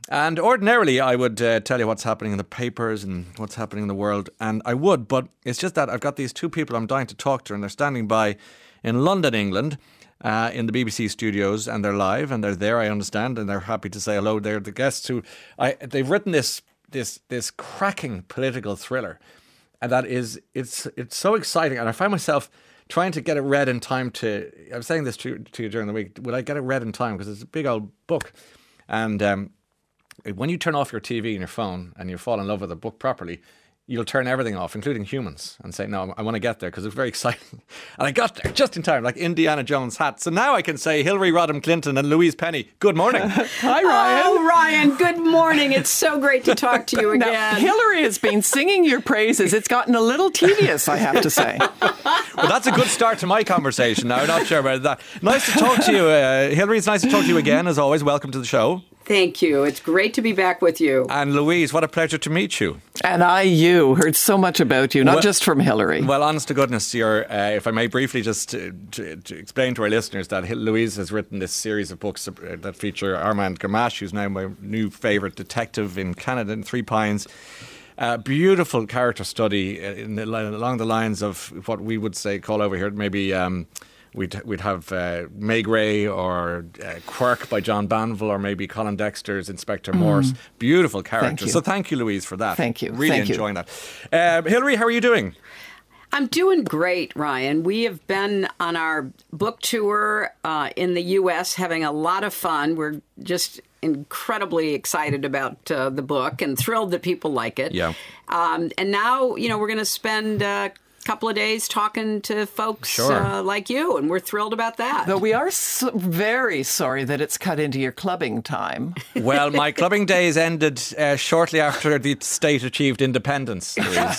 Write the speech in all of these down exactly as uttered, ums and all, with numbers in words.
And ordinarily, I would uh, tell you what's happening in the papers and what's happening in the world, and I would, but it's just that I've got these two people I'm dying to talk to, and they're standing by in London, England, uh, in the B B C studios, and they're live, and they're there, I understand, and they're happy to say hello. They're the guests who, I, they've written this this this cracking political thriller, and that is, it's it's so exciting, and I find myself trying to get it read in time to, I was saying this to, to you during the week, will I get it read in time, because it's a big old book, and um, when you turn off your T V and your phone and you fall in love with a book properly, you'll turn everything off, including humans, and say, no, I want to get there because it's very exciting. And I got there just in time, like Indiana Jones' hat. So now I can say Hillary Rodham Clinton and Louise Penny, good morning. Hi, Ryan. Oh, Ryan, good morning. It's so great to talk to you again. Now, Hillary has been singing your praises. It's gotten a little tedious, I have to say. Well, that's a good start to my conversation now. I'm not sure about that. Nice to talk to you, uh, Hillary. It's nice to talk to you again, as always. Welcome to the show. Thank you. It's great to be back with you. And Louise, what a pleasure to meet you. And I, you, heard so much about you, not well, just from Hillary. Well, honest to goodness, you're, uh, if I may briefly just to, to, to explain to our listeners that Louise has written this series of books that feature Armand Gamache, who's now my new favourite detective in Canada, in Three Pines. Uh, beautiful character study in the, along the lines of what we would say, call over here, maybe... Um, We'd we'd have uh, Meg Ray or uh, Quirk by John Banville, or maybe Colin Dexter's Inspector mm. Morse. Beautiful characters. So thank you, Louise, for that. Thank you. Really thank enjoying you. that. Uh, Hillary, how are you doing? I'm doing great, Ryan. We have been on our book tour uh, in the U S, having a lot of fun. We're just incredibly excited about uh, the book and thrilled that people like it. Yeah. Um, and now, you know, we're going to spend... Uh, couple of days talking to folks sure. uh, like you, and we're thrilled about that. Though we are so very sorry that it's cut into your clubbing time. Well, my clubbing days ended uh, shortly after the state achieved independence, Louise.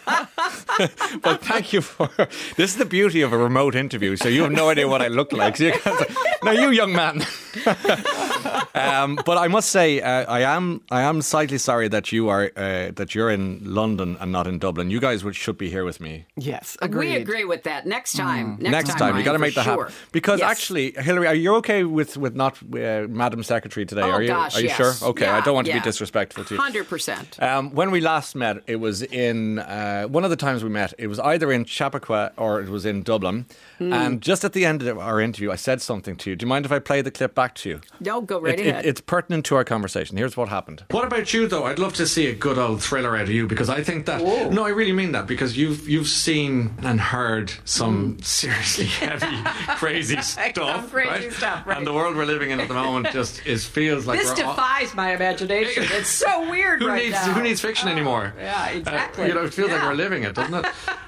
But thank you for... This is the beauty of a remote interview, so you have no idea what I look like. So you now, you young man. um, but I must say, uh, I am I am slightly sorry that you are uh, that you're in London and not in Dublin. You guys would, should be here with me. Yes, agreed. We agree with that. Next time. Mm. Next, Next time, time. Ryan, You got to make that sure. happen. Because yes. actually, Hillary, are you okay with, with not uh, Madam Secretary today? Oh, are you, gosh, Are you yes. sure? Okay, yeah, I don't want to yeah. be disrespectful to you. one hundred percent. Um, when we last met, it was in, uh, one of the times we met, it was either in Chappaqua or it was in Dublin. Mm. And just at the end of our interview, I said something to you. Do you mind if I play the clip back to you? No, go right it, ahead. It, it's pertinent to our conversation. Here's what happened. What about you, though? I'd love to see a good old thriller out of you, because I think that... Whoa. No, I really mean that, because you've you've seen and heard some mm. seriously heavy, crazy stuff, crazy right? stuff, right? And the world we're living in at the moment just is feels like this we're defies all... my imagination. It's so weird who right needs, now. Who needs fiction oh, anymore? Yeah, exactly. Uh, you know, it feels yeah. like we're living it, doesn't it?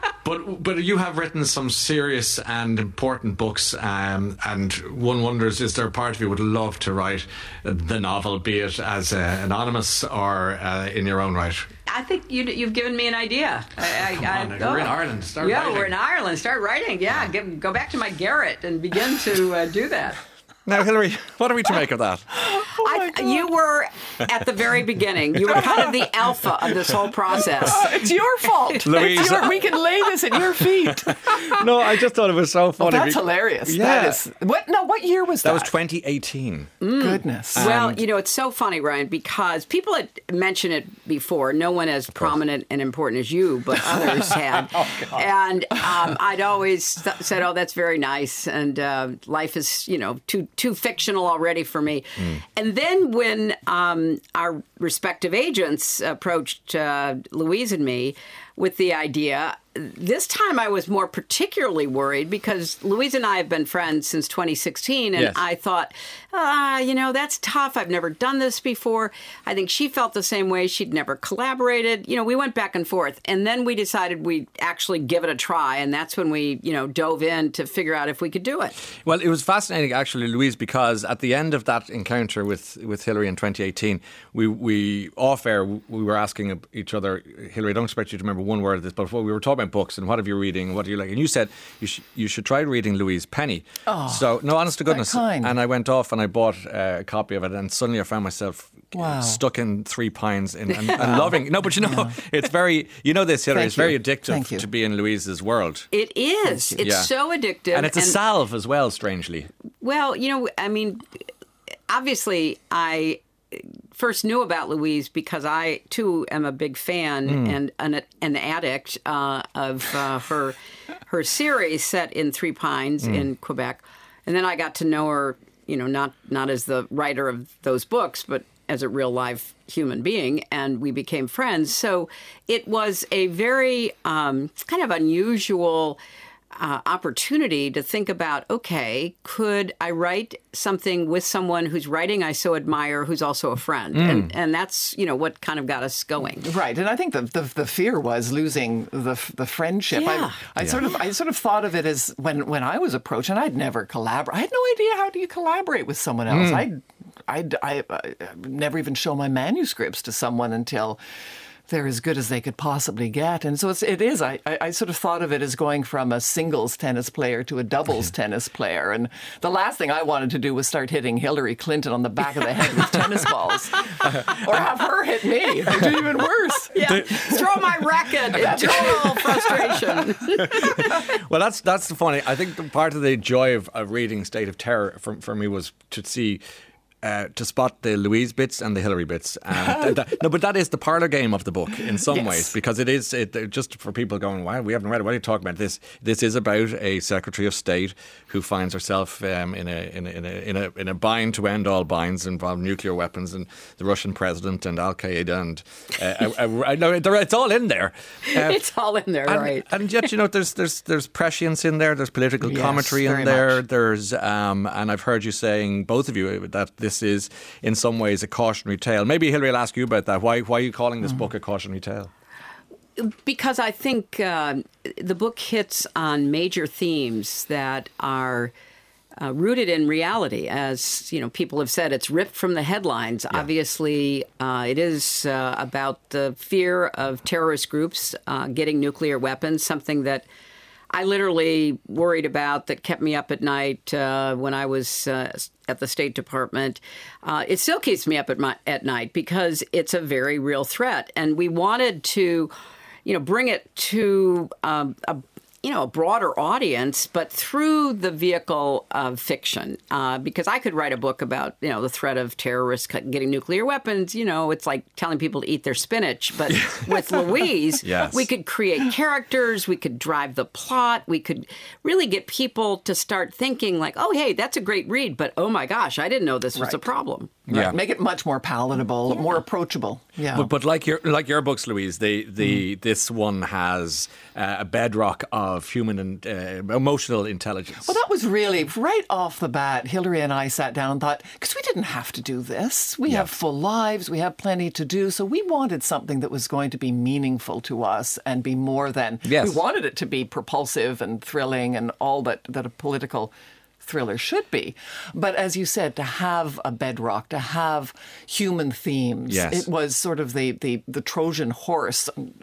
But but you have written some serious and important books, um, and one wonders, is there a part of you would love to write the novel, be it as uh, anonymous or uh, in your own right? I think you, you've given me an idea. I, Come I, on, I, we're oh. in Ireland. Start yeah, writing. we're in Ireland. Start writing. Yeah, Get, go back to my garret and begin to uh, do that. Now, Hillary, what are we to make of that? Oh I, you were at the very beginning. You were kind of the alpha of this whole process. Oh, it's your fault. Louise. It's your, we can lay this at your feet. No, I just thought it was so funny. Oh, that's hilarious. Yeah. That is, what, no, what year was that? That was twenty eighteen. Mm. Goodness. Well, you know, it's so funny, Ryan, because people had mentioned it before. No one as prominent and important as you, but others had. Oh, and um, I'd always th- said, oh, that's very nice. And uh, life is, you know, too too fictional already for me. Mm. And then when um, our respective agents approached uh, Louise and me with the idea, this time I was more particularly worried because Louise and I have been friends since twenty sixteen, and yes. I thought, ah, you know, that's tough. I've never done this before. I think she felt the same way. She'd never collaborated. You know, we went back and forth, and then we decided we'd actually give it a try, and that's when we, you know, dove in to figure out if we could do it. Well, it was fascinating, actually, Louise, because at the end of that encounter with, with Hillary in twenty eighteen, we, we off air, we were asking each other, Hillary, I don't expect you to remember one word of this, but we were talking about books and what have you reading, what do you like, and you said you should you should try reading Louise Penny. Oh, so no, honest to goodness, kind. And I went off and I bought uh, a copy of it, and suddenly I found myself wow. stuck in Three Pines and, and, and loving. No, but you know, no. it's very you know this Hillary, Thank it's very you. addictive to be in Louise's world. It is. It's yeah. so addictive, and it's a and, salve as well. Strangely, well, you know, I mean, obviously, I first knew about Louise because I, too, am a big fan Mm. and an, an addict uh, of uh, her her series set in Three Pines Mm. in Quebec. And then I got to know her, you know, not, not as the writer of those books, but as a real live human being, and we became friends. So it was a very um, kind of unusual uh, opportunity to think about, okay, could I write something with someone whose writing I so admire, who's also a friend? Mm. And, and that's, you know, what kind of got us going. Right, and I think the the, the fear was losing the the friendship. Yeah. I, I Yeah. sort of I sort of thought of it as when when I was approached, and I'd never collaborate. I had no idea how do you collaborate with someone else. I'd, I'd I I never even show my manuscripts to someone until they're as good as they could possibly get. And so it's, it is, I, I, I sort of thought of it as going from a singles tennis player to a doubles tennis player. And the last thing I wanted to do was start hitting Hillary Clinton on the back of the head with tennis balls. Or have her hit me. Or do even worse. Yeah, throw my racket in total frustration. Well, that's that's the funny. I think the part of the joy of, of reading State of Terror for, for me was to see. Uh, to spot the Louise bits and the Hillary bits. And th- th- no, but that is the parlor game of the book in some Yes. ways, because it is it, uh, just for people going, wow, we haven't read it. What are you talking about? This this is about a Secretary of State who finds herself um, in a in a in a in a in a bind to end all binds involving nuclear weapons and the Russian president and Al Qaeda and uh, I, I, I know it's all in there. Uh, It's all in there, and, right? and yet, you know, there's there's there's prescience in there. There's political Yes, commentary in very there. much. There's um, and I've heard you saying, both of you, that this is in some ways a cautionary tale. Maybe Hillary will ask you about that. Why why are you calling this book a cautionary tale? Because I think uh, the book hits on major themes that are uh, rooted in reality. As you know, people have said, it's ripped from the headlines. Obviously, uh, it is uh, about the fear of terrorist groups uh, getting nuclear weapons, something that I literally worried about, that kept me up at night uh, when I was uh, at the State Department. Uh, it still keeps me up at, my, at night because it's a very real threat. And we wanted to, you know, bring it to um, a you know, a broader audience, but through the vehicle of fiction. Uh, because I could write a book about, you know, the threat of terrorists getting nuclear weapons. You know, it's like telling people to eat their spinach. But with Louise, Yes. we could create characters, we could drive the plot, we could really get people to start thinking like, oh, hey, that's a great read, but oh my gosh, I didn't know this was a Right. problem. Right. Yeah. Make it much more palatable, more approachable. Yeah. But, but like your like your books, Louise, the the this one has uh, a bedrock of human and uh, emotional intelligence. Well, that was really right off the bat. Hillary and I sat down and thought, because we didn't have to do this. We Yeah. have full lives. We have plenty to do. So we wanted something that was going to be meaningful to us and be more than. Yes. We wanted it to be propulsive and thrilling and all that, that a political thriller should be. But as you said, to have a bedrock, to have human themes, Yes. it was sort of the, the, the Trojan horse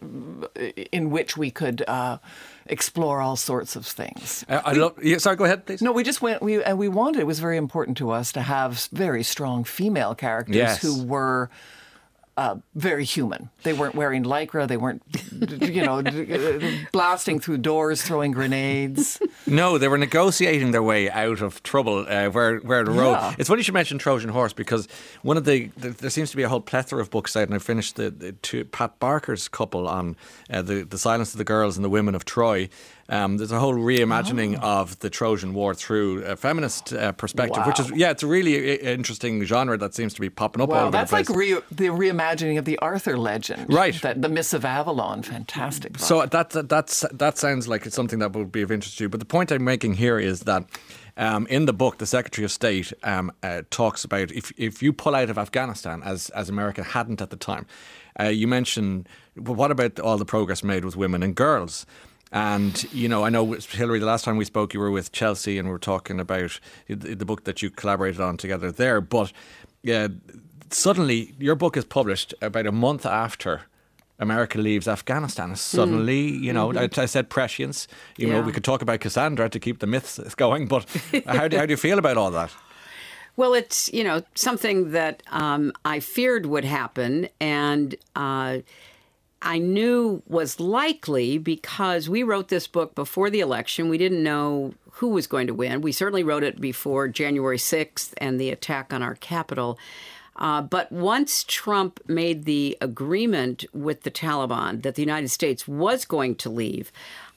in which we could uh, explore all sorts of things. Uh, I love. Yeah, sorry, go ahead, please. No, we just went. We and we wanted. It was very important to us to have very strong female characters Yes. who were uh, very human. They weren't wearing lycra. They weren't, you know, blasting through doors, throwing grenades. No, they were negotiating their way out of trouble uh, where where the road. Yeah. It's funny you should mention Trojan Horse, because one of the, the there seems to be a whole plethora of books out, and I finished the, the two, Pat Barker's couple on uh, the the Silence of the Girls and the Women of Troy. Um, there's a whole reimagining Oh. of the Trojan War through a feminist uh, perspective, which is Wow. yeah, it's a really i- interesting genre that seems to be popping up all Wow, over that's the place. like re- the reimagining of the Arthur legend, Right. That the Miss of Avalon, fantastic book. So that, that that's that sounds like it's something that would be of interest to you. But the point I'm making here is that um, in the book, the Secretary of State um, uh, talks about if if you pull out of Afghanistan, as as America hadn't at the time, uh, you mentioned, well, what about all the progress made with women and girls? And, you know, I know, Hillary, the last time we spoke, you were with Chelsea and we were talking about the, the book that you collaborated on together there. But yeah, suddenly your book is published about a month after America leaves Afghanistan. Suddenly, you know, mm-hmm. I, I said prescience. You know, Yeah. we could talk about Cassandra to keep the myths going. But how do, how do you feel about all that? Well, it's, you know, something that um, I feared would happen, and uh, I knew was likely because we wrote this book before the election. We didn't know who was going to win. We certainly wrote it before January sixth and the attack on our Capitol. Uh, but once Trump made the agreement with the Taliban that the United States was going to leave,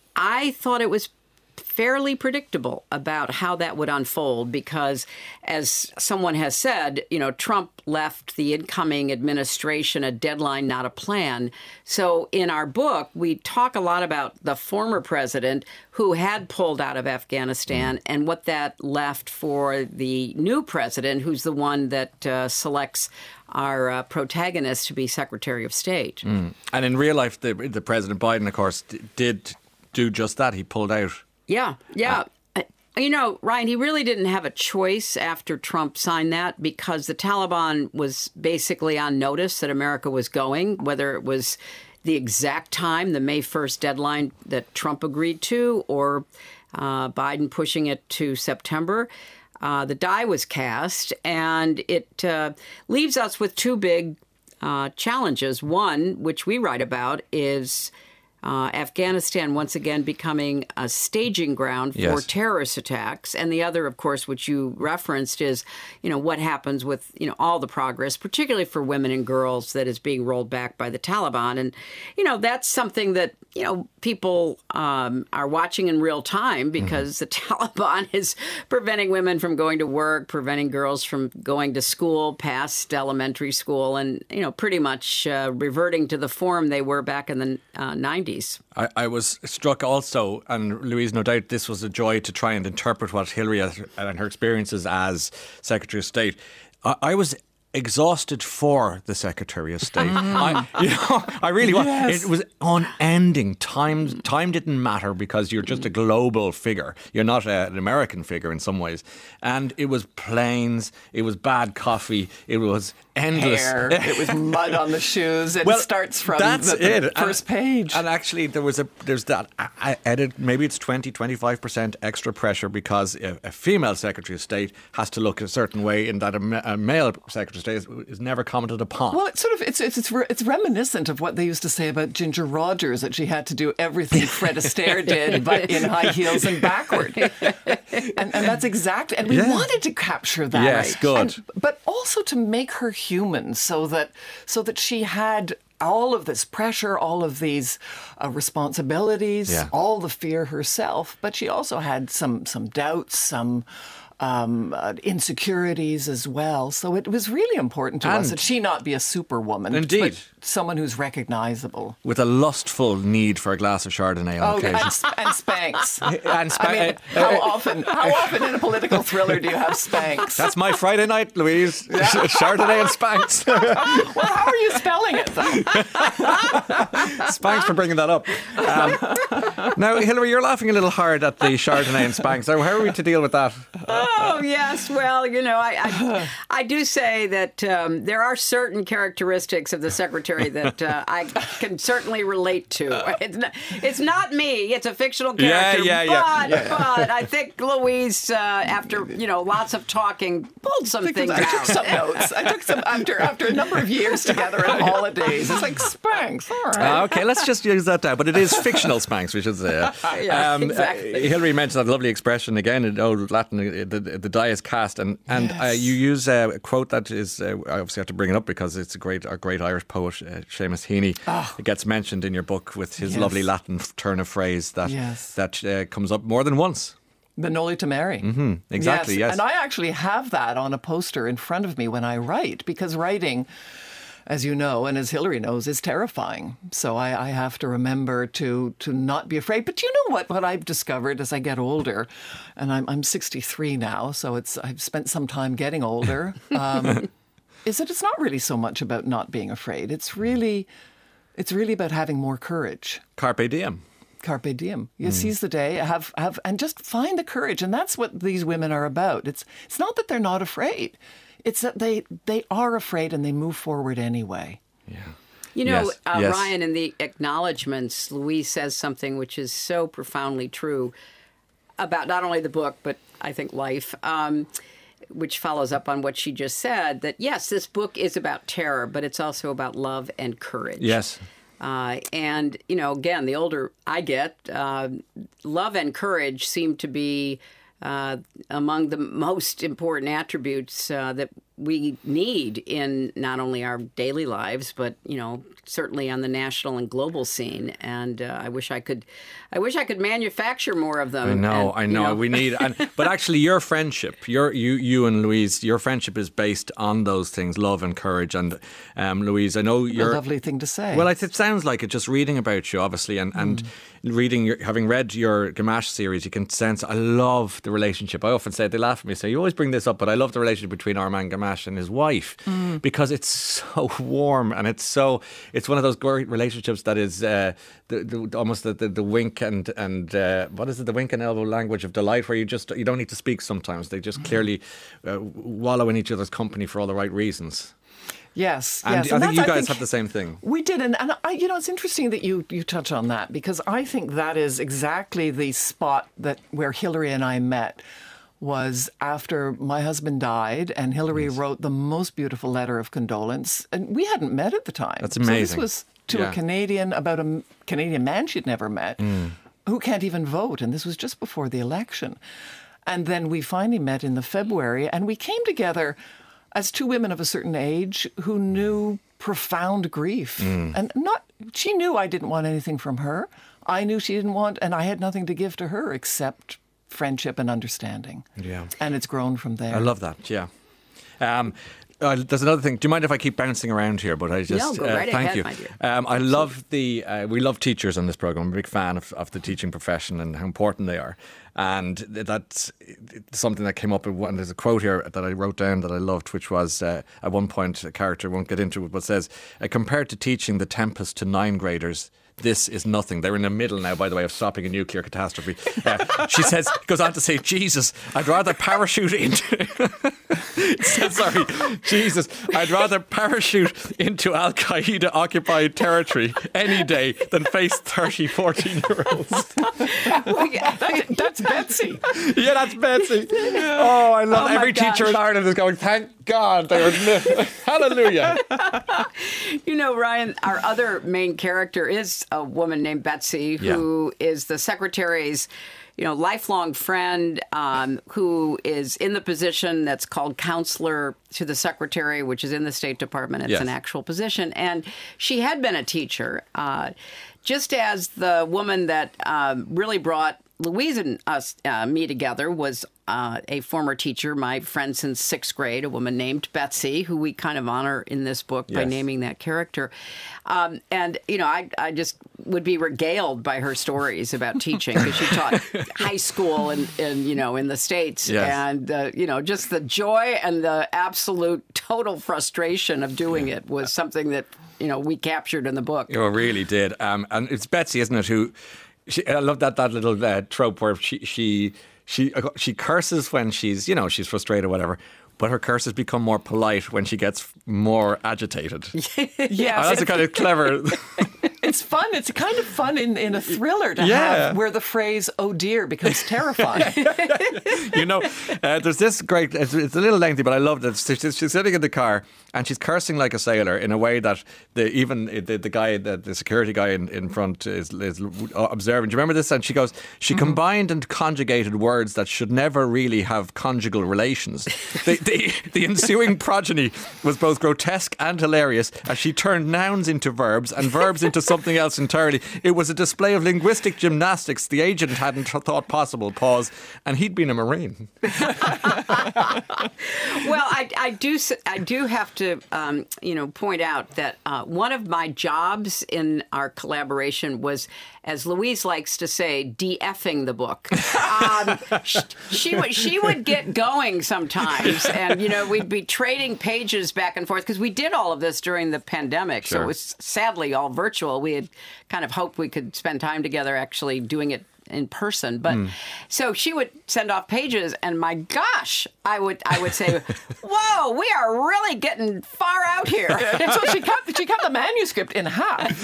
I thought it was fairly predictable about how that would unfold because, as someone has said, you know, Trump left the incoming administration a deadline, not a plan. So in our book, we talk a lot about the former president who had pulled out of Afghanistan mm. and what that left for the new president, who's the one that uh, selects our uh, protagonist to be Secretary of State. Mm. And in real life, the, the President Biden, of course, d- did do just that. He pulled out. Yeah, yeah. Uh, you know, Ryan, he really didn't have a choice after Trump signed that because the Taliban was basically on notice that America was going, whether it was the exact time, the May first deadline that Trump agreed to, or uh, Biden pushing it to September. Uh, the die was cast, and it uh, leaves us with two big uh, challenges. One, which we write about, is Uh, Afghanistan once again becoming a staging ground for yes. terrorist attacks. And the other, of course, which you referenced is, you know, what happens with, you know, all the progress, particularly for women and girls, that is being rolled back by the Taliban. And, you know, that's something that, you know, people um, are watching in real time because mm-hmm. the Taliban is preventing women from going to work, preventing girls from going to school past elementary school, and, you know, pretty much uh, reverting to the form they were back in the uh, nineties. I, I was struck also, and Louise, no doubt this was a joy to try and interpret what Hillary and her experiences as Secretary of State. I, I was exhausted for the Secretary of State. I, you know, I really was. Yes. It was unending. Time time didn't matter because you're just a global figure. You're not a, an American figure in some ways. And it was planes. It was bad coffee. It was endless. Hair. It was mud on the shoes. It well, starts from that's the, the it. first and, page. And actually, there was a there's that I added maybe it's twenty, twenty-five percent extra pressure because a, a female Secretary of State has to look a certain way in that a, a male Secretary of State is, is never commented upon. Well, it's sort of it's it's it's, re, it's reminiscent of what they used to say about Ginger Rogers, that she had to do everything Fred Astaire did, but in high heels and backward. And, and that's exact. And we yeah. wanted to capture that. Yes, right? good. And, but also to make her human, so that so that she had all of this pressure, all of these uh, responsibilities, yeah. all the fear herself. But she also had some some doubts, some um, uh, insecurities as well. So it was really important to and us that she not be a superwoman. Indeed. But someone who's recognizable. With a lustful need for a glass of Chardonnay on Oh, occasion. and, sp- and Spanx. And Spa- I mean, uh, how uh, often, how often in a political thriller do you have Spanx? That's my Friday night, Louise. Chardonnay and Spanx. Well, how are you spelling it, though? Spanx for bringing that up. Um, now, Hillary, you're laughing a little hard at the Chardonnay and Spanx. So how are we to deal with that? Oh, yes. Well, you know, I I, I do say that um, there are certain characteristics of the secretary that uh, I can certainly relate to. It's not, it's not me. It's a fictional character. Yeah, yeah, but, yeah. but I think Louise, uh, after, you know, lots of talking, pulled some things I took out. some notes. I took some after after a number of years together and holidays. It's like Spanx. All right. Uh, okay, let's just use that down. But it is fictional Spanx, we should say. Yeah, um, exactly. uh, Hillary mentioned that lovely expression again in old Latin, uh, the, the die is cast. And, and Yes. uh, you use uh, a quote that is, uh, I obviously have to bring it up because it's a great, a great Irish poet, uh, Seamus Heaney. Oh. It gets mentioned in your book with his Yes. lovely Latin turn of phrase that, Yes. that uh, comes up more than once. The Noli to Mary. Mm-hmm, exactly, yes. And I actually have that on a poster in front of me when I write, because writing, as you know, and as Hillary knows, is terrifying. So I, I have to remember to to not be afraid. But you know what? What I've discovered as I get older, and I'm I'm sixty-three now, so it's I've spent some time getting older. Um, is that it's not really so much about not being afraid. It's really, it's really about having more courage. Carpe diem. Carpe diem. You seize the day, have have, and just find the courage, and that's what these women are about. It's it's not that they're not afraid; it's that they they are afraid and they move forward anyway. Yeah. You know, Yes, uh, yes. Ryan, in the acknowledgments, Louise says something which is so profoundly true about not only the book, but I think life, um, which follows up on what she just said, that yes, this book is about terror, but it's also about love and courage. Yes. Uh, and, you know, again, the older I get, uh, love and courage seem to be uh, among the most important attributes uh, that we need in not only our daily lives, but, you know, certainly on the national and global scene. And uh, I wish I could, I wish I could manufacture more of them. I know, and, I know. You know. We need, and, but actually, your friendship, your you, you and Louise, your friendship is based on those things: love and courage. And um, Louise, I know you're a lovely thing to say. Well, it, it sounds like it. Just reading about you, obviously, and and mm. reading, your, having read your Gamache series, you can sense. I love the relationship. I often say, they laugh at me, say you always bring this up, but I love the relationship between Armand Gamache and his wife mm. because it's so warm and it's so. It's one of those great relationships that is uh, the, the, almost the, the, the wink and and uh, what is it? The wink and elbow language of delight, where you just you don't need to speak. Sometimes they just mm. clearly uh, wallow in each other's company for all the right reasons. Yes, and yes. I and think you guys I think have the same thing. We did, and, and I, you know, it's interesting that you you touch on that, because I think that is exactly the spot that where Hillary and I met. Was after my husband died, and Hillary yes. wrote the most beautiful letter of condolence, and we hadn't met at the time. That's amazing. So this was to yeah. a Canadian, about a Canadian man she'd never met, mm. who can't even vote, and this was just before the election. And then we finally met in the February, and we came together as two women of a certain age who knew profound grief. Mm. And not, she knew I didn't want anything from her. I knew she didn't want, and I had nothing to give to her except friendship and understanding. Yeah. And it's grown from there. I love that, yeah. Um, uh, there's another thing. Do you mind if I keep bouncing around here? But I just no, go right uh, thank ahead, you. My dear. Um, I love the uh, we love teachers on this program. I'm a big fan of, of the teaching profession and how important they are. And that's something that came up. And there's a quote here that I wrote down that I loved, which was uh, at one point a character, won't get into it, but says, uh, compared to teaching The Tempest to nine graders, this is nothing. They're in the middle now, by the way, of stopping a nuclear catastrophe. Uh, she says, goes on to say, Jesus, I'd rather parachute into... says, sorry, Jesus, I'd rather parachute into Al-Qaeda occupied territory any day than face thirty, fourteen-year-olds. that, that's Betsy. Yeah, that's Betsy. Oh, I love oh every gosh. teacher in Ireland is going, thank God. They were, hallelujah. You know, Ryan, our other main character is a woman named Betsy, who yeah. is the secretary's, you know, lifelong friend, um, who is in the position that's called counselor to the secretary, which is in the State Department. It's yes. an actual position. And she had been a teacher, uh, just as the woman that um, really brought Louise and us, uh, me together was uh, a former teacher, my friend since sixth grade, a woman named Betsy, who we kind of honor in this book yes. by naming that character. Um, and, you know, I, I just would be regaled by her stories about teaching, because she taught high school and, and, you know, in the States. Yes. And, uh, you know, just the joy and the absolute total frustration of doing yeah. it was something that, you know, we captured in the book. You really did. Um, and it's Betsy, isn't it, who... She, I love that that little uh, trope where she she she she curses when she's you know she's frustrated or whatever, but her curses become more polite when she gets more agitated. Yes, oh, that's a kind of clever. It's fun. It's kind of fun in, in a thriller to yeah. have where the phrase "oh dear" becomes terrifying. You know, uh, there's this great. It's, it's a little lengthy, but I love that she's, she's sitting in the car and she's cursing like a sailor in a way that the even the, the guy, the, the security guy in, in front is, is observing. Do you remember this? And she goes, she mm-hmm. combined and conjugated words that should never really have conjugal relations. the, the, the ensuing progeny was both grotesque and hilarious as she turned nouns into verbs and verbs into something else entirely. It was a display of linguistic gymnastics the agent hadn't thought possible. Pause. And he'd been a Marine. Well, I, I do I do have to, um, you know, point out that uh, one of my jobs in our collaboration was, as Louise likes to say, de-effing the book. Um, she, she would she would get going sometimes, and you know we'd be trading pages back and forth because we did all of this during the pandemic, sure. so it was sadly all virtual. We had kind of hoped we could spend time together actually doing it in person, but mm. so she would send off pages, and my gosh, I would I would say, "Whoa, we are really getting far out here." And so she cut she cut the manuscript in half.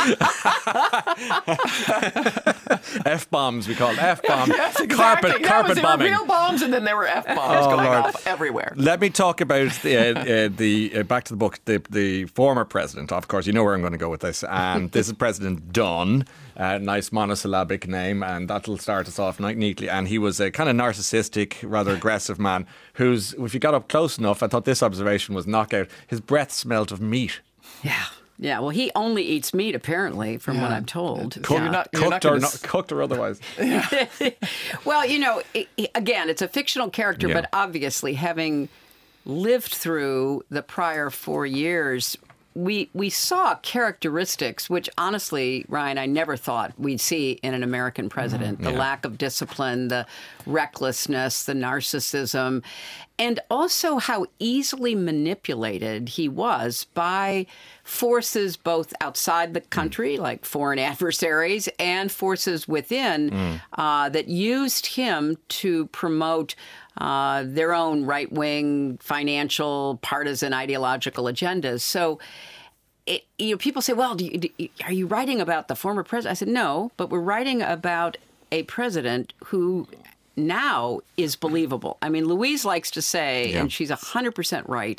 F bombs, we call it F bombs. Yes, exactly. Carpet yeah, carpet was, there bombing. There were real bombs, and then there were F bombs oh, going Lord. off everywhere. Let me talk about the uh, uh, the uh, back to the book. The the former president, of course, you know where I'm going to go with this, and this is President Dunn. Uh, nice monosyllabic name, and that'll will start us off ni- neatly. And he was a kind of narcissistic, rather aggressive man who's, if you got up close enough, I thought this observation was knockout, his breath smelled of meat. Yeah. Yeah, well, he only eats meat, apparently, from yeah. what I'm told. Cooked, you're not, you're cooked, not or not, cooked or otherwise. Yeah. Well, you know, it, it, again, it's a fictional character, yeah. but obviously having lived through the prior four years, we we saw characteristics which, honestly, Ryan, I never thought we'd see in an American president. Mm, the yeah. lack of discipline, the recklessness, the narcissism, and also how easily manipulated he was by forces both outside the country, mm. like foreign adversaries, and forces within mm. uh, that used him to promote uh, their own right-wing financial, partisan, ideological agendas. So, it, you know, people say, well, do you, do you, are you writing about the former president? I said, no, but we're writing about a president who now is believable. I mean, Louise likes to say, yeah. and she's one hundred percent right,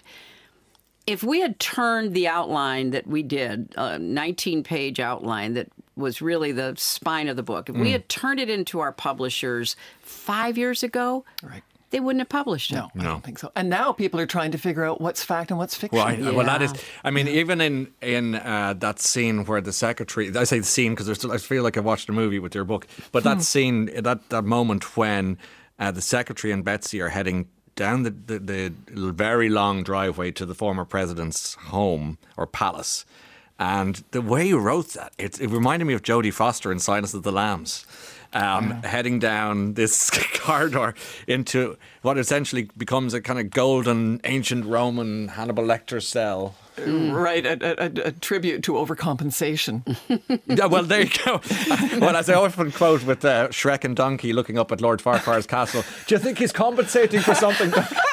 if we had turned the outline that we did, a nineteen-page outline that was really the spine of the book, if mm. we had turned it into our publishers five years ago, right. they wouldn't have published it. No, no, I don't think so. And now people are trying to figure out what's fact and what's fiction. Well, I, yeah. well that is, I mean, even in in uh, that scene where the secretary, I say the scene because I feel like I watched a movie with your book, but that hmm. scene, that, that moment when uh, the secretary and Betsy are heading down the, the, the very long driveway to the former president's home or palace, and the way you wrote that, it, it reminded me of Jodie Foster in Silence of the Lambs. Um, yeah. Heading down this corridor into what essentially becomes a kind of golden ancient Roman Hannibal Lecter cell. Mm. Right, a, a, a tribute to overcompensation. Yeah, well, there you go. Well, as I often quote with uh, Shrek and Donkey looking up at Lord Farquhar's castle, do you think he's compensating for something?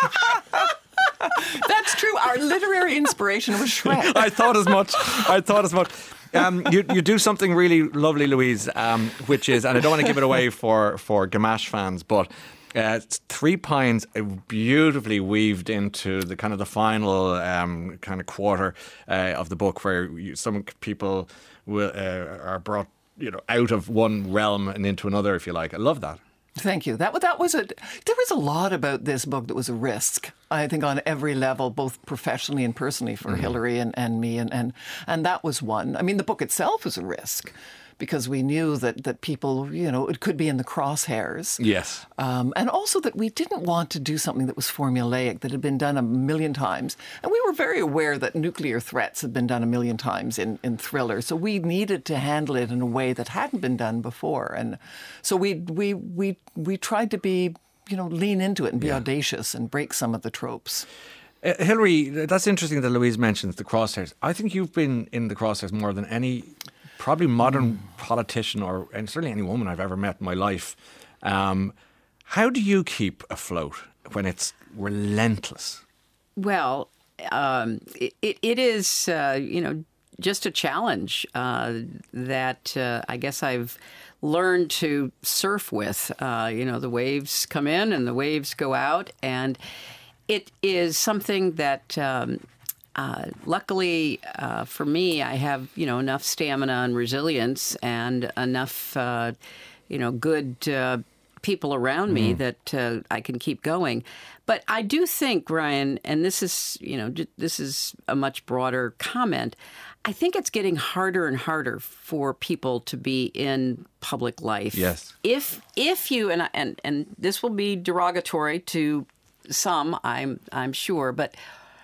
That's true. Our literary inspiration was Shrek. I thought as much. I thought as much. Um, you you do something really lovely, Louise, um, which is, and I don't want to give it away for, for Gamache fans, but uh, it's Three Pines beautifully weaved into the kind of the final um, kind of quarter uh, of the book, where you, some people will, uh, are brought, you know, out of one realm and into another, if you like. I love that. Thank you. That that was a. There was a lot about this book that was a risk, I think, on every level, both professionally and personally for mm-hmm. Hillary and, and me, and, and and that was one. I mean, the book itself was a risk because we knew that that people, you know, it could be in the crosshairs. Yes. Um, and also that we didn't want to do something that was formulaic, that had been done a million times. And we were very aware that nuclear threats had been done a million times in, in thriller. So we needed to handle it in a way that hadn't been done before. And so we we we we tried to be, you know, lean into it and be yeah. audacious and break some of the tropes. Uh, Hillary, that's interesting that Louise mentions the crosshairs. I think you've been in the crosshairs more than any probably modern mm. politician, or and certainly any woman I've ever met in my life. Um, how do you keep afloat when it's relentless? Well, um, it, it is, uh, you know, just a challenge uh, that uh, I guess I've learned to surf with. Uh, you know, the waves come in and the waves go out, and it is something that um, Uh, luckily uh, for me, I have, you know, enough stamina and resilience and enough, uh, you know, good uh, people around mm. me that uh, I can keep going. But I do think, Ryan, and this is, you know, this is a much broader comment, I think it's getting harder and harder for people to be in public life. Yes. If if you, and and and this will be derogatory to some, I'm I'm sure, but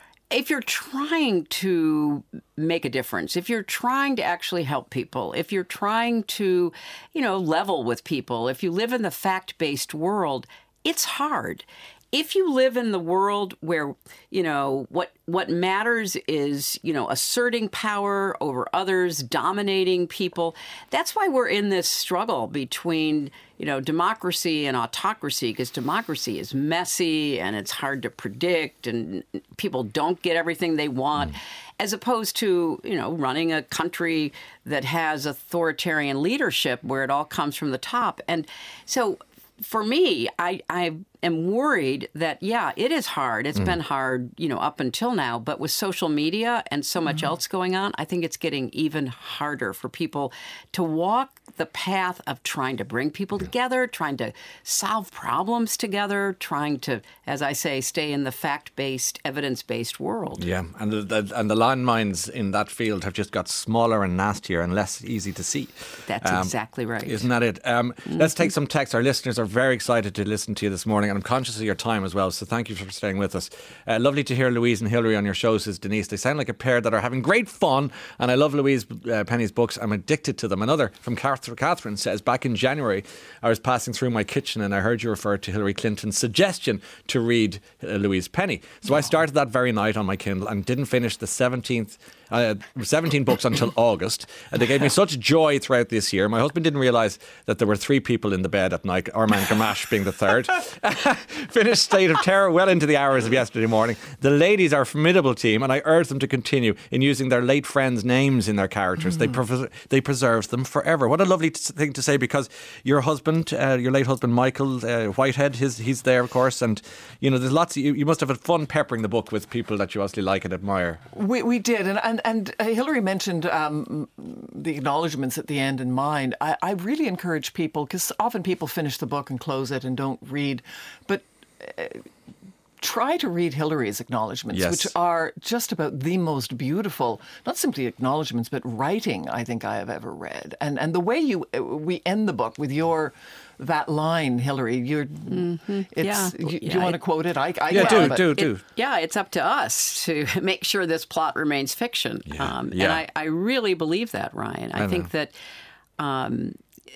if you're trying to make a difference, if you're trying to actually help people, if you're trying to, you know, level with people, if you live in the fact-based world, it's hard. If you live in the world where, you know, what what matters is, you know, asserting power over others, dominating people, that's why we're in this struggle between, you know, democracy and autocracy, because democracy is messy and it's hard to predict and people don't get everything they want, mm. as opposed to, you know, running a country that has authoritarian leadership where it all comes from the top. And so for me, I, I am worried that, yeah, it is hard. It's mm. been hard, you know, up until now. But with social media and so much mm. else going on, I think it's getting even harder for people to walk the path of trying to bring people together, trying to solve problems together, trying to, as I say, stay in the fact-based, evidence-based world. Yeah, and the, the, and the landmines in that field have just got smaller and nastier and less easy to see. That's um, exactly right. Isn't that it? Um, mm-hmm. Let's take some text. Our listeners are very excited to listen to you this morning, and I'm conscious of your time as well, so thank you for staying with us. Uh, lovely to hear Louise and Hilary on your show, says Denise. They sound like a pair that are having great fun, and I love Louise uh, Penny's books. I'm addicted to them. Another from Catherine says, back in January, I was passing through my kitchen and I heard you refer to Hillary Clinton's suggestion to read uh, Louise Penny. So I started that very night on my Kindle and didn't finish the seventeenth Uh, seventeen books until August. And they gave me such joy throughout this year. My husband didn't realise that there were three people in the bed at night, Armand Gamache being the third. Finished State of Terror well into the hours of yesterday morning. The ladies are a formidable team, and I urge them to continue in using their late friends' names in their characters. Mm. They pre- they preserve them forever. What a lovely t- thing to say, because your husband, uh, your late husband Michael uh, Whitehead, his, he's there, of course, and you know there's lots of, you, you must have had fun peppering the book with people that you obviously like and admire. We we did, and and And uh, Hilary mentioned um, the acknowledgements at the end in mind. I, I really encourage people, because often people finish the book and close it and don't read, but uh, try to read Hilary's acknowledgements, yes. which are just about the most beautiful, not simply acknowledgements, but writing I think I have ever read. And and the way you we end the book with your that line, Hilary, you're. Mm-hmm. It's. Yeah. You, yeah. do you want to quote it? I. I yeah, can, do do do. It, yeah, it's up to us to make sure this plot remains fiction. Yeah. Um, yeah. And I, I really believe that, Ryan. I, I think that, um,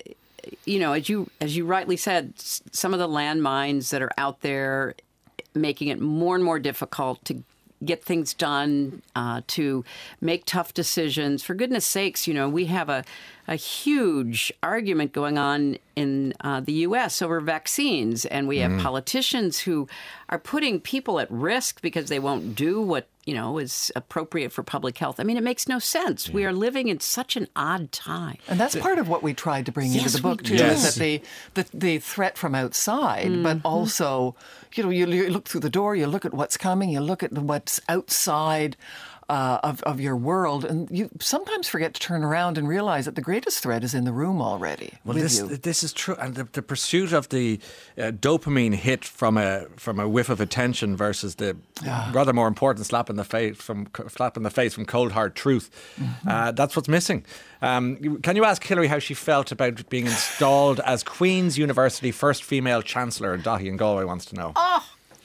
you know, as you as you rightly said, some of the landmines that are out there, making it more and more difficult to get things done, uh, to make tough decisions. For goodness sakes, you know, we have a, a huge argument going on in uh, the U S over vaccines, and we have mm. politicians who are putting people at risk because they won't do what, you know, is appropriate for public health. I mean, it makes no sense. Yeah. We are living in such an odd time. And that's part of what we tried to bring yes, into the book, too, yes. is that the, the, the threat from outside, mm-hmm. but also, you know, you, you look through the door, you look at what's coming, you look at what's outside Uh, of, of your world, and you sometimes forget to turn around and realize that the greatest threat is in the room already. Well, with this you. this is true, and the, the pursuit of the uh, dopamine hit from a from a whiff of attention versus the yeah. rather more important slap in the face from slap in the face from cold hard truth. Mm-hmm. Uh, that's what's missing. Um, can you ask Hilary how she felt about being installed as Queen's University first female chancellor? Daithí in Galway wants to know. Oh.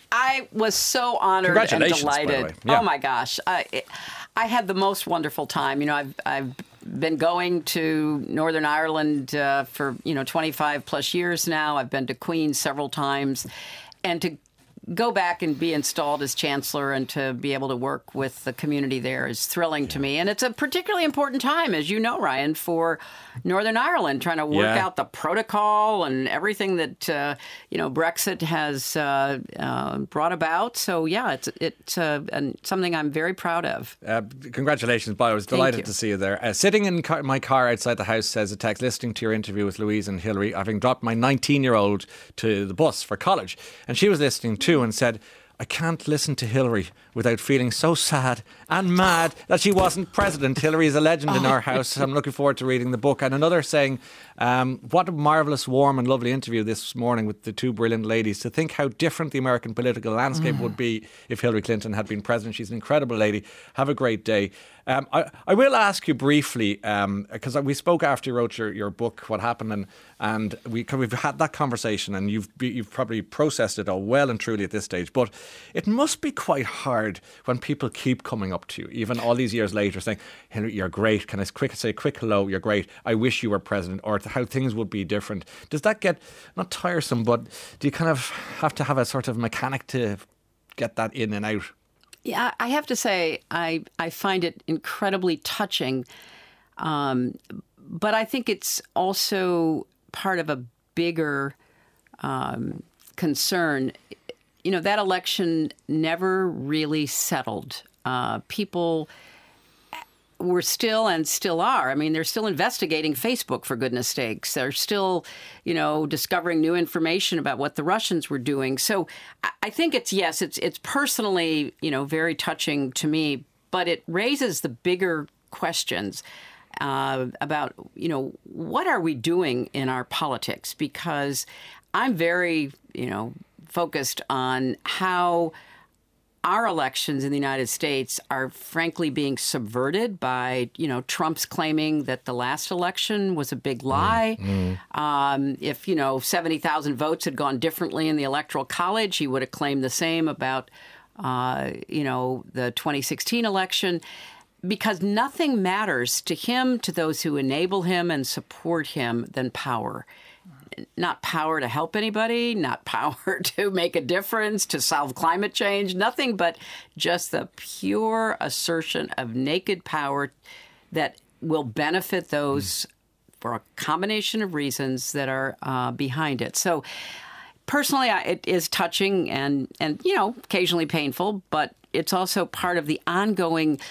I was so honored and delighted. Yeah. Oh my gosh. I, I had the most wonderful time. You know, I've, I've been going to Northern Ireland uh, for, you know, twenty-five plus years now. I've been to Queen's several times. And to go back and be installed as chancellor and to be able to work with the community there is thrilling yeah. to me. And it's a particularly important time, as you know, Ryan, for Northern Ireland, trying to work yeah. out the protocol and everything that, uh, you know, Brexit has uh, uh, brought about. So, yeah, it's it's uh, and something I'm very proud of. Uh, congratulations, Bob. I was delighted to see you there. Uh, sitting in car- my car outside the house, says a text, listening to your interview with Louise and Hilary, having dropped my nineteen-year-old to the bus for college. And she was listening too and said, I can't listen to Hilary without feeling so sad and mad that she wasn't president. Hilary is a legend in our house. I'm looking forward to reading the book. And another saying, um, what a marvellous, warm and lovely interview this morning with the two brilliant ladies. To think how different the American political landscape mm. would be if Hillary Clinton had been president. She's an incredible lady. Have a great day. Um, I, I will ask you briefly, because um, we spoke after you wrote your, your book, what happened, and and we, we've had that conversation, and you've be, you've probably processed it all well and truly at this stage. But it must be quite hard when people keep coming up to you, even all these years later, saying, Henry, you're great. Can I quick say a quick hello? You're great. I wish you were president, or how things would be different. Does that get, not tiresome, but do you kind of have to have a sort of mechanic to get that in and out? Yeah, I have to say, I, I find it incredibly touching. Um, but I think it's also part of a bigger um, concern. You know, that election never really settled. Uh, people we're still and still are. I mean, they're still investigating Facebook, for goodness sakes. They're still, you know, discovering new information about what the Russians were doing. So I think it's, yes, it's it's personally, you know, very touching to me, but it raises the bigger questions uh, about, you know, what are we doing in our politics? Because I'm very, you know, focused on how our elections in the United States are frankly being subverted by, you know, Trump's claiming that the last election was a big lie. Mm, mm. Um, if, you know, seventy thousand votes had gone differently in the Electoral College, he would have claimed the same about, uh, you know, the twenty sixteen election. Because nothing matters to him, to those who enable him and support him, than power. Not power to help anybody, not power to make a difference, to solve climate change, nothing but just the pure assertion of naked power that will benefit those mm. for a combination of reasons that are uh, behind it. So personally, I, it is touching and, and, you know, occasionally painful, but it's also part of the ongoing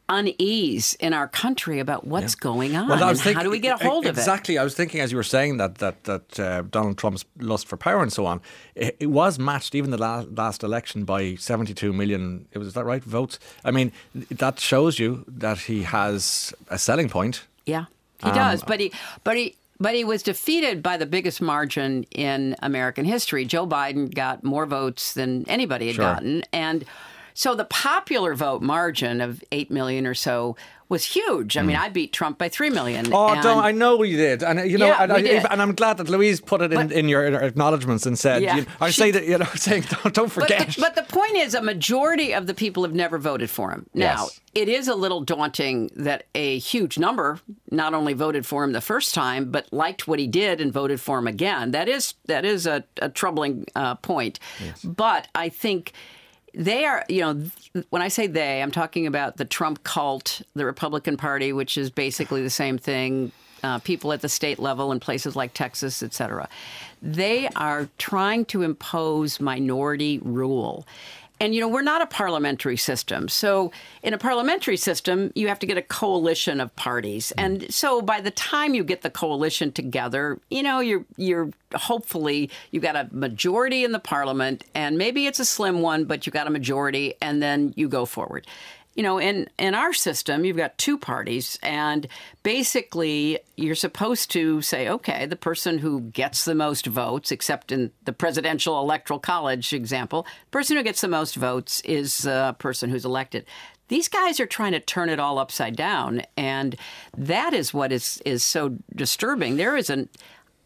unease in our country about what's yeah. going on. Well, I was and thinking, how do we get a hold exactly, of it? Exactly. I was thinking as you were saying that that that uh, Donald Trump's lust for power and so on, it, it was matched even the la- last election by seventy-two million. It was, is that right? Votes. I mean, that shows you that he has a selling point. Yeah, he um, does. But he, but he. But he was defeated by the biggest margin in American history. Joe Biden got more votes than anybody had sure. gotten, and so the popular vote margin of eight million or so was huge. I mean, mm. I beat Trump by three million. Oh, don't, I know you did. And you know, yeah, and, we I, did. and I'm glad that Louise put it in, but, in your acknowledgements and said, yeah, you know, I she, say that, you know, saying don't, don't forget. But the, but the point is, a majority of the people have never voted for him. Now, yes. it is a little daunting that a huge number not only voted for him the first time, but liked what he did and voted for him again. That is that is a, a troubling uh, point. Yes. But I think they are, you know, when I say they, I'm talking about the Trump cult, the Republican Party, which is basically the same thing, uh, people at the state level in places like Texas, et cetera. They are trying to impose minority rule. And, you know, we're not a parliamentary system. So in a parliamentary system, you have to get a coalition of parties. And so by the time you get the coalition together, you know, you're you're hopefully you've got a majority in the parliament, and maybe it's a slim one, but you've got a majority, and then you go forward. You know, in, in our system, you've got two parties, and basically you're supposed to say, okay, the person who gets the most votes, except in the presidential electoral college example, the person who gets the most votes is the person who's elected. These guys are trying to turn it all upside down, and that is what is, is so disturbing. There is an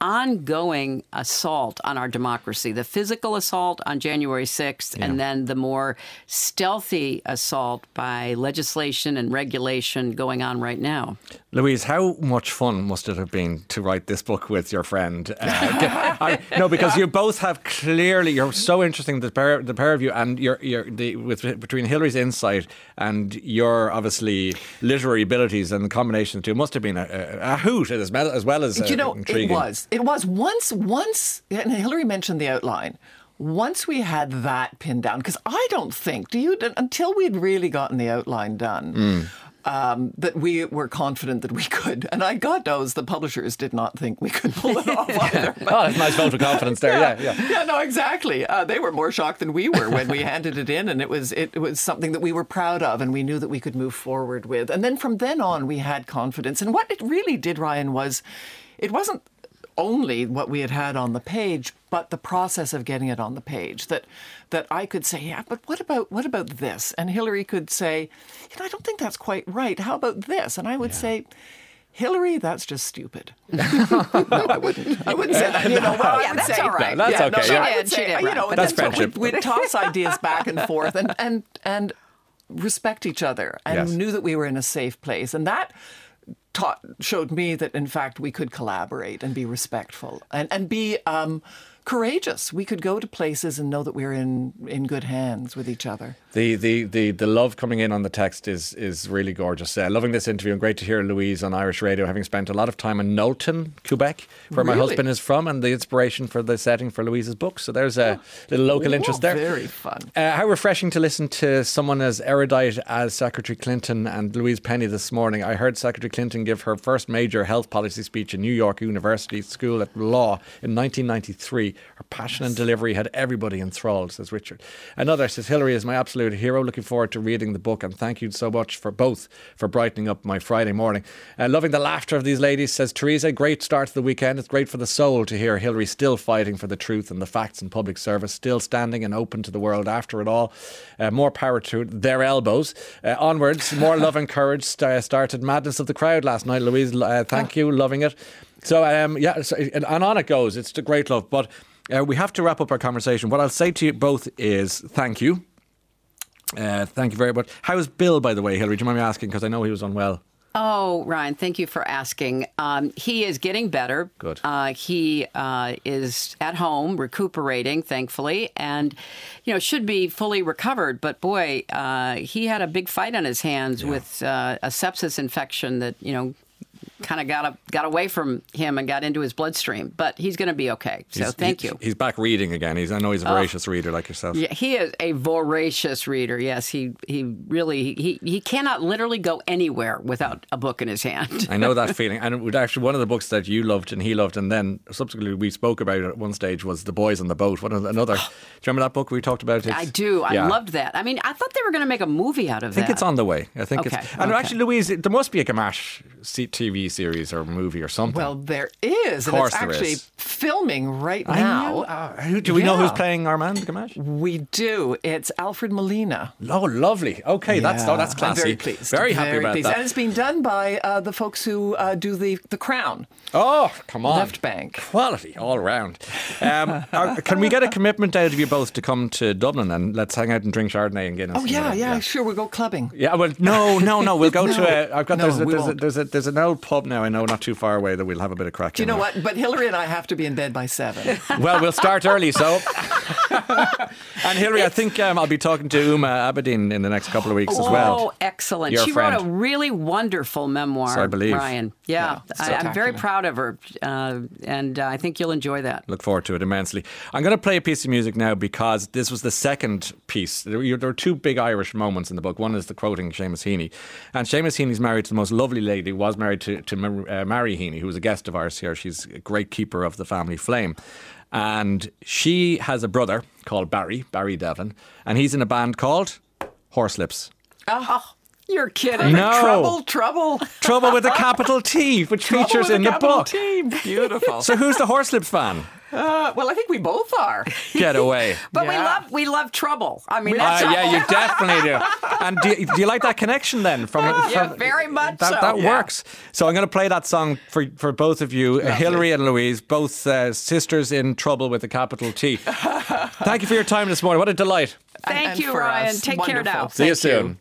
ongoing assault on our democracy, the physical assault on January sixth, yeah. and then the more stealthy assault by legislation and regulation going on right now. Louise, how much fun must it have been to write this book with your friend? Uh, I, no, because you both have clearly, you're so interesting, the pair, the pair of you, and you're, you're the, with, between Hillary's insight and your obviously literary abilities and the combination of the two, must have been a, a, a hoot as well as, well as uh, you know, intriguing. It was. It was once, once, and Hillary mentioned the outline. Once we had that pinned down, because I don't think, do you, until we'd really gotten the outline done, mm. um, that we were confident that we could. And I, God knows, the publishers did not think we could pull it off either. But, oh, that's a nice vote of confidence there. Yeah, yeah, yeah. Yeah, no, exactly. Uh, they were more shocked than we were when we handed it in, and it was it was something that we were proud of, and we knew that we could move forward with. And then from then on, we had confidence. And what it really did, Ryan, was it wasn't only what we had had on the page, but the process of getting it on the page. That that I could say, yeah, but what about what about this? And Hillary could say, you know, I don't think that's quite right. How about this? And I would yeah. say, Hillary, that's just stupid. no, I wouldn't. I wouldn't say that. You know, well, yeah, I would that's say, all right. No, that's yeah, okay. No, yeah. I would say, you know, that's friendship. We'd, we'd toss ideas back and forth and and and respect each other, and yes. knew that we were in a safe place, and that taught showed me that in fact we could collaborate and be respectful and and be um, courageous. We could go to places and know that we're in, in good hands with each other. The, the the the love coming in on the text is is really gorgeous. Uh, loving this interview, and great to hear Louise on Irish radio, having spent a lot of time in Knowlton, Quebec, where my Really? husband is from, and the inspiration for the setting for Louise's book. So there's a little local Oh, interest there. Very fun. Uh, how refreshing to listen to someone as erudite as Secretary Clinton and Louise Penny this morning. I heard Secretary Clinton give her first major health policy speech in New York University School at Law in nineteen ninety-three. Her passion and delivery had everybody enthralled, says Richard. Another says, Hillary is my absolute hero. Looking forward to reading the book, and thank you so much for both for brightening up my Friday morning. Uh, loving the laughter of these ladies, says Teresa. Great start to the weekend. It's great for the soul to hear Hillary still fighting for the truth and the facts in public service, still standing and open to the world after it all. Uh, more power to their elbows. Uh, onwards, more love and courage st- started madness of the crowd last night. Louise, uh, thank you. Loving it. So, um, yeah, so, and, and on it goes. It's a great love. But uh, we have to wrap up our conversation. What I'll say to you both is thank you. Uh, thank you very much. How's Bill, by the way, Hillary? Do you mind me asking? Because I know he was unwell. Oh, Ryan, thank you for asking. Um, he is getting better. Good. Uh, he uh, is at home recuperating, thankfully, and, you know, should be fully recovered. But boy, uh, he had a big fight on his hands Yeah. with uh, a sepsis infection that, you know, kind of got a, got away from him and got into his bloodstream. But he's going to be okay. So He's- thank he- you. He's back reading again. He's I know he's a voracious reader like yourself. Yeah, he is a voracious reader. Yes, he he really he he cannot literally go anywhere without a book in his hand. I know that feeling. And it was actually one of the books that you loved and he loved, and then subsequently we spoke about it at one stage, was The Boys on the Boat. What another? Do you remember that book we talked about? It's, I do. I yeah. loved that. I mean, I thought they were going to make a movie out of I think that. it's on the way. I think Okay, it's. And okay. actually, Louise, there must be a Gamache T V series or movie or something. Well, there is. And course it's there actually is. filming right I now. know. Uh, who, do we know who's Yeah. playing Armand Gamache? We do. It's Alfred Molina. Oh, lovely. Okay, that's oh, that's Yeah, classy. I'm very pleased. Very happy about pleased. that. And it's been done by uh, the folks who uh, do the the Crown. Oh, come on. Left Bank. Quality all round. Um, are- can we get a commitment out of you both to come to Dublin and let's hang out and drink Chardonnay and Guinness? Oh and yeah, whatever? yeah, sure. We'll go clubbing. Yeah, well, no, no, no. We'll go No, to a. I've got no, there's a, we there's, a, won't. there's a there's an old pub now I know not too far away that we'll have a bit of crack. Do you in know there. what? But Hillary and I have to be in bed by seven. Well, we'll start early, so. And Hillary, I think um, I'll be talking to Uma Abedin in the next couple of weeks as well. Oh, excellent. Your She wrote a friend. really wonderful memoir, So I believe. Ryan. Yeah, Yeah, I, I'm very spectacular. proud of her, uh, and uh, I think you'll enjoy that. Look forward to it immensely. I'm going to play a piece of music now because this was the second piece. There were there were two big Irish moments in the book. One is the quoting Seamus Heaney. And Seamus Heaney's married to the most lovely lady, was married to, to uh, Mary Heaney, who was a guest of ours here. She's a great keeper of the family flame. And she has a brother called Barry, Barry Devlin, and he's in a band called Horselips. Oh, you're kidding. No. Trouble, trouble. Trouble with a capital T, which Trouble features with in a the capital book. T. Beautiful. So who's the Horselips fan? Uh, well, I think we both are. Get away. But we Yeah. love we love trouble. I mean, Uh, that's yeah, you definitely do. And do you, do you like that connection then? From, Yeah, from very much that, so. That Yeah. works. So I'm going to play that song for for both of you, uh, Hillary and Louise, both uh, sisters in trouble with a capital T. Thank you for your time this morning. What a delight. Thank And you, for Ryan. us, Take care wonderful. now. See you Thank you. soon.